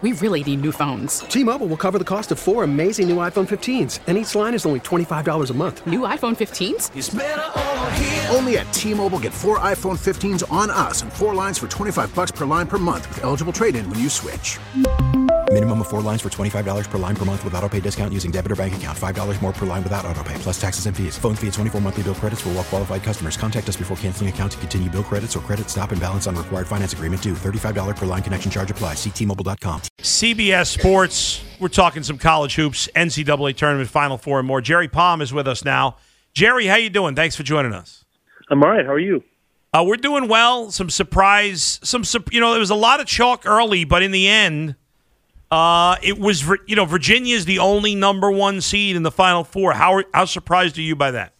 We really need new phones. T-Mobile will cover the cost of 4 amazing new iPhone 15s, and each line is only $25 a month. New iPhone 15s? It's better over here. Only at T-Mobile, get 4 iPhone 15s on us and 4 lines for $25 per line per month with eligible trade-in when you switch. Minimum of 4 lines for $25 per line per month with autopay discount using debit or bank account. $5 more per line without autopay, plus taxes and fees. Phone fee at 24 monthly bill credits for well-qualified customers. Contact us before canceling account to continue bill credits or credit stop and balance on required finance agreement due. $35 per line connection charge applies. See T-Mobile.com. CBS Sports, we're talking some college hoops, NCAA tournament, Final Four, and more. Jerry Palm is with us now. Jerry, how you doing? Thanks for joining us. I'm all right. How are you? We're doing well. Some surprise. There was a lot of chalk early, but in the end, it was, Virginia is the only number 1 seed in the Final Four. How surprised are you by that?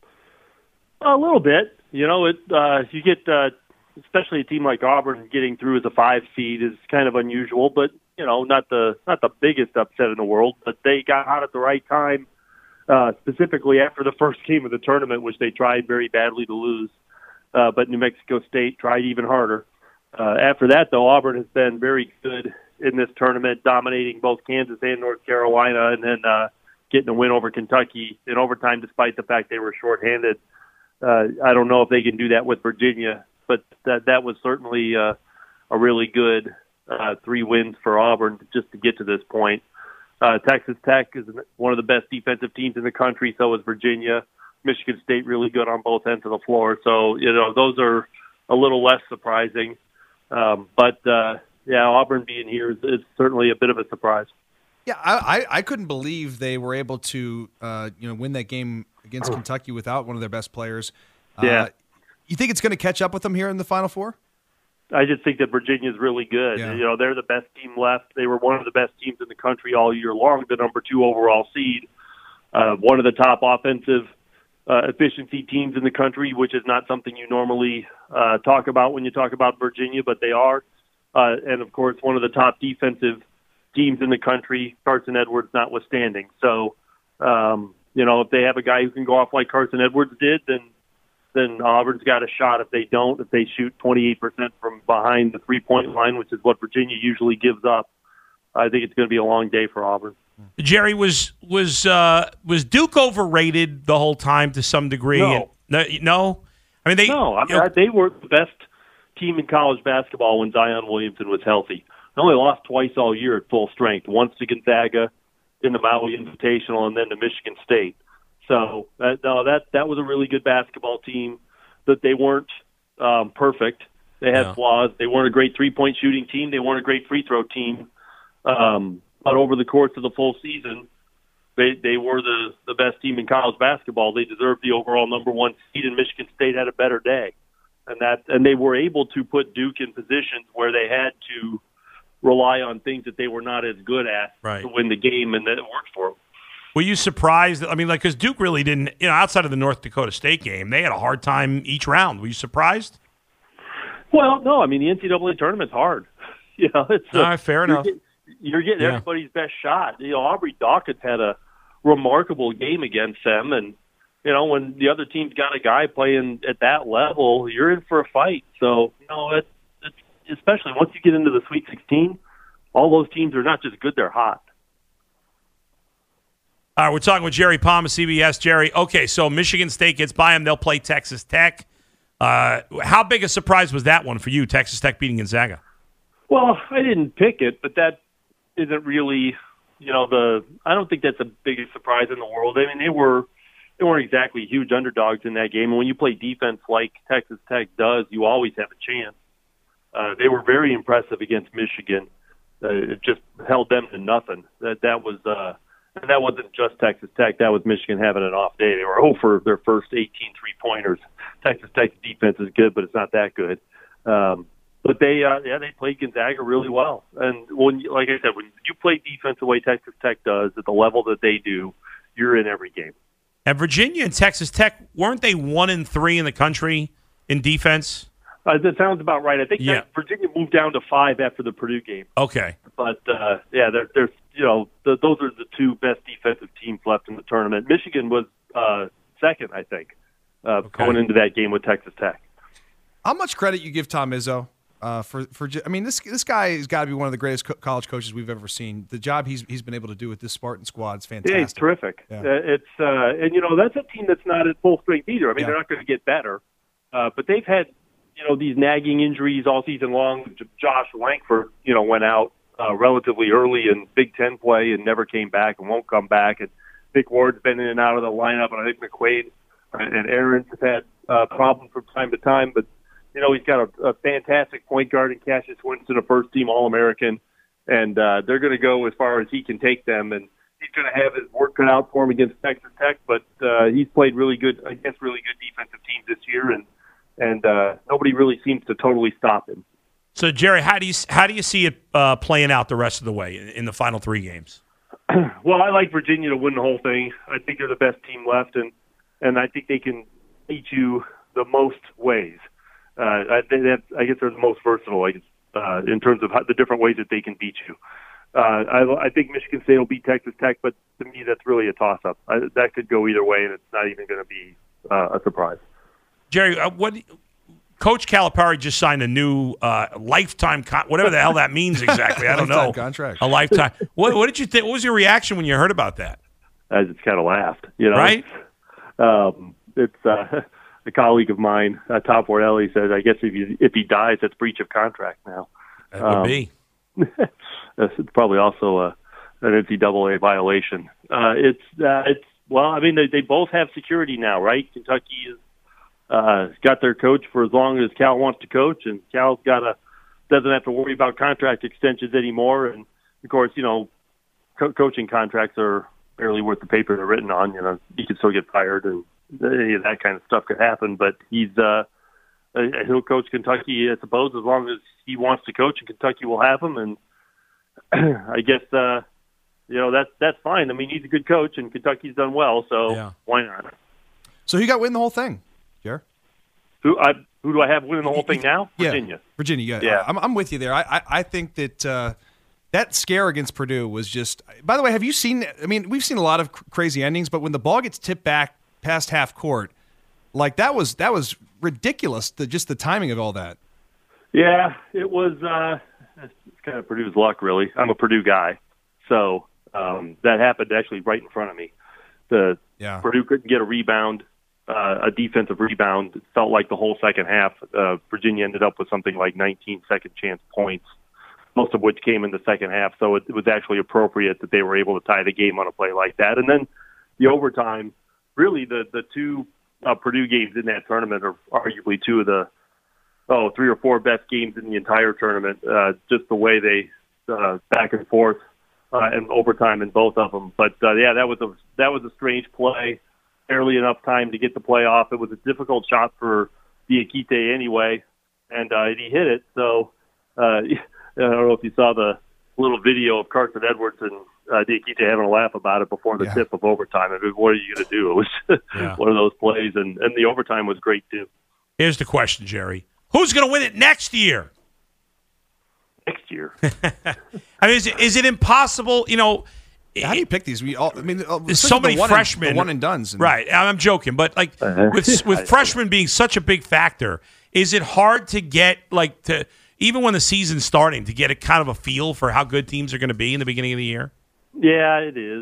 A little bit. You get, especially a team like Auburn getting through as a 5 seed is kind of unusual, but not the biggest upset in the world. But they got hot at the right time, specifically after the first game of the tournament, which they tried very badly to lose. But New Mexico State tried even harder. After that, though, Auburn has been very good in this tournament, dominating both Kansas and North Carolina, and then getting a win over Kentucky in overtime despite the fact they were shorthanded. I don't know if they can do that with Virginia, but that was certainly a really good 3 wins for Auburn just to get to this point. Texas Tech is one of the best defensive teams in the country, so is Virginia. Michigan State really good on both ends of the floor. So, those are a little less surprising. But Auburn being here is certainly a bit of a surprise. Yeah, I couldn't believe they were able to win that game against Kentucky without one of their best players. Yeah. You think it's going to catch up with them here in the Final Four? I just think that Virginia's really good. Yeah. They're the best team left. They were one of the best teams in the country all year long, the number 2 overall seed, one of the top offensive efficiency teams in the country, which is not something you normally talk about when you talk about Virginia, but they are. And, of course, one of the top defensive teams in the country, Carson Edwards notwithstanding. So, if they have a guy who can go off like Carson Edwards did, then Auburn's got a shot. If they don't, if they shoot 28% from behind the three-point line, which is what Virginia usually gives up, I think it's going to be a long day for Auburn. Jerry, was Duke overrated the whole time to some degree? No. I mean, they were the best team in college basketball when Zion Williamson was healthy. They only lost twice all year at full strength, once to Gonzaga in the Maui Invitational and then to Michigan State. So, that was a really good basketball team. That they weren't perfect. They had flaws. They weren't a great three-point shooting team. They weren't a great free throw team. But over the course of the full season, they were the best team in college basketball. They deserved the overall number 1 seed, and Michigan State had a better day. And they were able to put Duke in positions where they had to rely on things that they were not as good at to win the game, and that it worked for them. Were you surprised? I mean, because Duke really didn't, outside of the North Dakota State game, they had a hard time each round. Were you surprised? Well, no. I mean, the NCAA tournament's hard. It's all right, fair enough. You're getting everybody's best shot. Aubrey Dawkins had a remarkable game against them, and when the other team's got a guy playing at that level, you're in for a fight. So, it's especially once you get into the Sweet 16, all those teams are not just good; they're hot. All right, we're talking with Jerry Palm of CBS. Jerry, okay, so Michigan State gets by them. They'll play Texas Tech. How big a surprise was that one for you, Texas Tech beating Gonzaga? Well, I didn't pick it, but that isn't really, I don't think that's the biggest surprise in the world. I mean, they weren't exactly huge underdogs in that game. And when you play defense like Texas Tech does, you always have a chance. They were very impressive against Michigan. It just held them to nothing. That wasn't just Texas Tech. That was Michigan having an off day. They were 0 for their first 18 three-pointers. Texas Tech's defense is good, but it's not that good. But they played Gonzaga really well. And like I said, when you play defense the way Texas Tech does at the level that they do, you're in every game. And Virginia and Texas Tech, weren't they 1-3 in the country in defense? That sounds about right. I think Virginia moved down to 5 after the Purdue game. Okay. But there's those are the 2 best defensive teams left in the tournament. Michigan was second, I think, going into that game with Texas Tech. How much credit you give Tom Izzo? I mean, this guy has got to be one of the greatest college coaches we've ever seen. The job he's been able to do with this Spartan squad is fantastic. Yeah, he's terrific. Yeah. It's and that's a team that's not at full strength either. I mean, they're not going to get better, but they've had these nagging injuries all season long. Josh Langford went out relatively early in Big Ten play and never came back and won't come back. And Vic Ward's been in and out of the lineup, and I think McQuaid and Aaron's have had problems from time to time, but. He's got a fantastic point guard in Cassius Winston, a first-team All-American, and they're going to go as far as he can take them. And he's going to have his work cut out for him against Texas Tech, but he's played really good against really good defensive teams this year, and nobody really seems to totally stop him. So, Jerry, how do you see it playing out the rest of the way in the final 3 games? Well, I like Virginia to win the whole thing. I think they're the best team left, and I think they can beat you the most ways. I guess they're the most versatile, in terms of the different ways that they can beat you. I think Michigan State will beat Texas Tech, but to me, that's really a toss-up. That could go either way, and it's not even going to be a surprise. Jerry, Coach Calipari just signed a new lifetime whatever the hell that means exactly. I don't know. Contract. A lifetime. What did you think? What was your reaction when you heard about that? I just kind of laughed. Right? It's a colleague of mine, Tom Forelli, says, I guess if he dies, that's breach of contract now. That would be. It's probably also an NCAA violation. They both have security now, right? Kentucky has got their coach for as long as Cal wants to coach, and Cal's doesn't have to worry about contract extensions anymore. And of course, coaching contracts are barely worth the paper they're written on. You can still get fired and that kind of stuff could happen, but he'll coach Kentucky, I suppose, as long as he wants to coach, and Kentucky will have him. And I guess that's fine. I mean, he's a good coach, and Kentucky's done well, so why not? So you got win the whole thing, Jer? Who do I have winning the whole thing now? Virginia. Virginia. Yeah. I'm with you there. I think that. That scare against Purdue was just. By the way, have you seen? I mean, we've seen a lot of crazy endings, but when the ball gets tipped back past half court, that was ridiculous. Just the timing of all that. Yeah, it was. It's kind of Purdue's luck, really. I'm a Purdue guy, so that happened actually right in front of me. Purdue couldn't get a rebound, a defensive rebound. It felt like the whole second half. Virginia ended up with something like 19 second chance points, most of which came in the second half. So it was actually appropriate that they were able to tie the game on a play like that. And then the overtime. Really, the 2 Purdue games in that tournament are arguably 2 of the 3 or 4 best games in the entire tournament. Just the way they back and forth and overtime in both of them. But that was a strange play. Barely enough time to get the play off. It was a difficult shot for Diakite anyway, and he hit it. So I don't know if you saw the little video of Carson Edwards and Diakite having a laugh about it before the tip of overtime. I mean, what are you going to do? It was one of those plays, and the overtime was great, too. Here's the question, Jerry. Who's going to win it next year? Next year? I mean, is it impossible, How do you pick these? There's so many freshmen. The one and dones. Right, I'm joking, but with freshmen being such a big factor, is it hard to get, even when the season's starting, to get a kind of a feel for how good teams are going to be in the beginning of the year? Yeah, it is.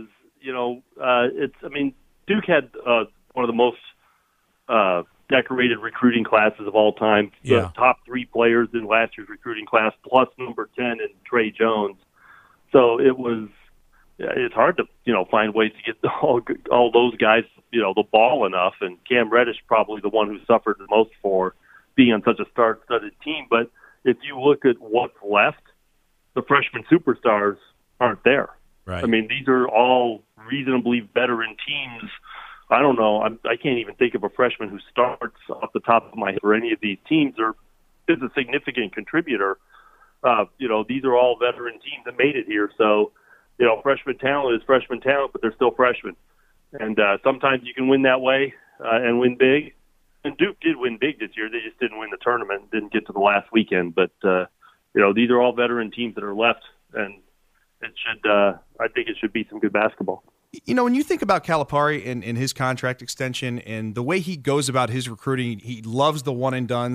Duke had one of the most decorated recruiting classes of all time. The top 3 players in last year's recruiting class, plus number 10 and Trey Jones. So it's hard to find ways to get all those guys the ball enough. And Cam Reddish probably the one who suffered the most for being on such a star-studded team. But if you look at what's left, the freshman superstars aren't there. Right. I mean, these are all reasonably veteran teams. I don't know. I can't even think of a freshman who starts off the top of my head for any of these teams or is a significant contributor. These are all veteran teams that made it here. So, freshman talent is freshman talent, but they're still freshmen. And sometimes you can win that way and win big. And Duke did win big this year. They just didn't win the tournament, didn't get to the last weekend. But, these are all veteran teams that are left, and I think it should be some good basketball. When you think about Calipari and his contract extension and the way he goes about his recruiting, he loves the one and dones.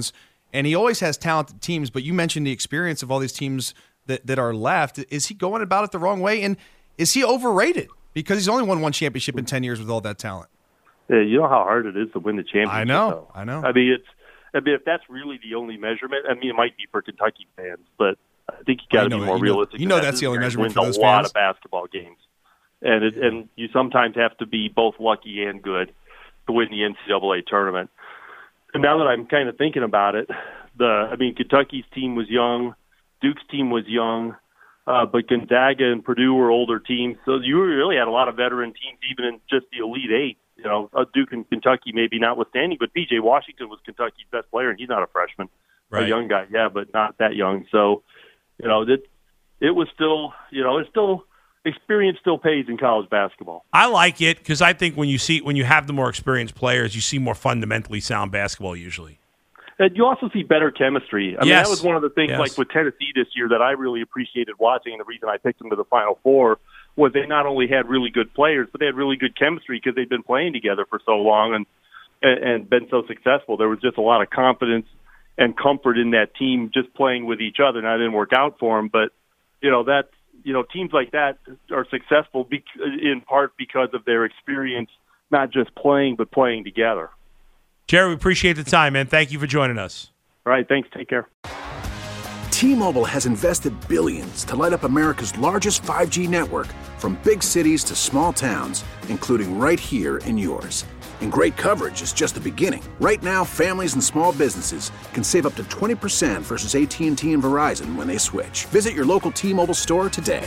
and he always has talented teams. But you mentioned the experience of all these teams that are left. Is he going about it the wrong way? And is he overrated? Because he's only won one championship in 10 years with all that talent. Yeah, you know how hard it is to win the championship. I know. Though. I know. I mean, if that's really the only measurement, I mean, it might be for Kentucky fans, but I think you got to be more realistic. You know that's the only measurement for those fans. A lot fans. of basketball games, and you sometimes have to be both lucky and good to win the NCAA tournament. And now that I'm kind of thinking about it, Kentucky's team was young, Duke's team was young, but Gonzaga and Purdue were older teams, so you really had a lot of veteran teams, even in just the Elite Eight. You know, Duke and Kentucky maybe notwithstanding, but P.J. Washington was Kentucky's best player, and he's not a freshman. Right. A young guy, yeah, but not that young. So, you know, it was still, you know, it's still experience still pays in college basketball. I like it because I think when you have the more experienced players, you see more fundamentally sound basketball usually. And you also see better chemistry. I mean, that was one of the things, Yes. like with Tennessee this year, that I really appreciated watching, and the reason I picked them to the Final Four was they not only had really good players, but they had really good chemistry because they'd been playing together for so long and been so successful. There was just a lot of confidence and comfort in that team just playing with each other. Now, it didn't work out for them, but teams like that are successful in part because of their experience, not just playing, but playing together. Jerry, we appreciate the time, man. Thank you for joining us. All right, thanks. Take care. T-Mobile has invested billions to light up America's largest 5G network, from big cities to small towns, including right here in yours. And great coverage is just the beginning. Right now, families and small businesses can save up to 20% versus AT&T and Verizon when they switch. Visit your local T-Mobile store today.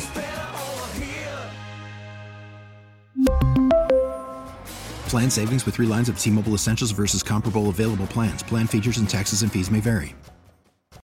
Plan savings with 3 lines of T-Mobile Essentials versus comparable available plans. Plan features and taxes and fees may vary.